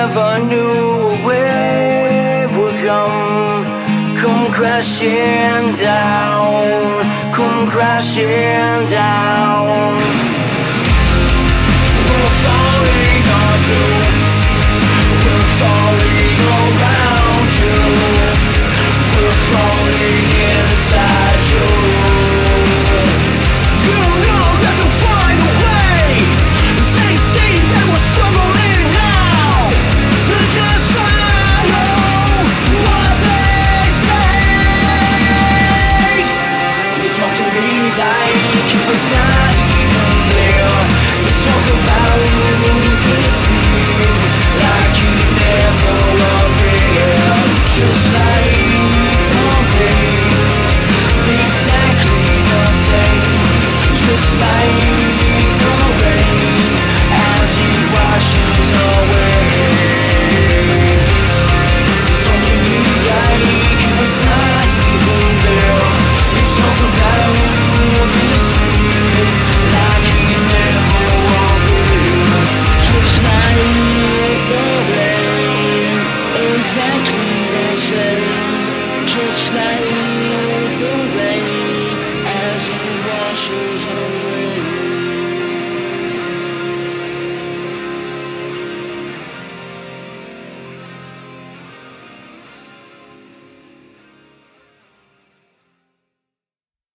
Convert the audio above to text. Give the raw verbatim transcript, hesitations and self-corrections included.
never knew a wave would come, come crashing down, come crashing down. We're falling on you, we're falling around you, we're falling inside you. You know that they'll find a way. They see that we're struggling now. Just follow what they say. You talk to me like it's not even there. You talk about this dream like you never were real. Just like the rain, exactly the same. Just like the rain as it washes away. Talk to me like it's not even there. You talk about this dream like you never were real. Just like the rain, exactly the same. Just like the rain as it washes away.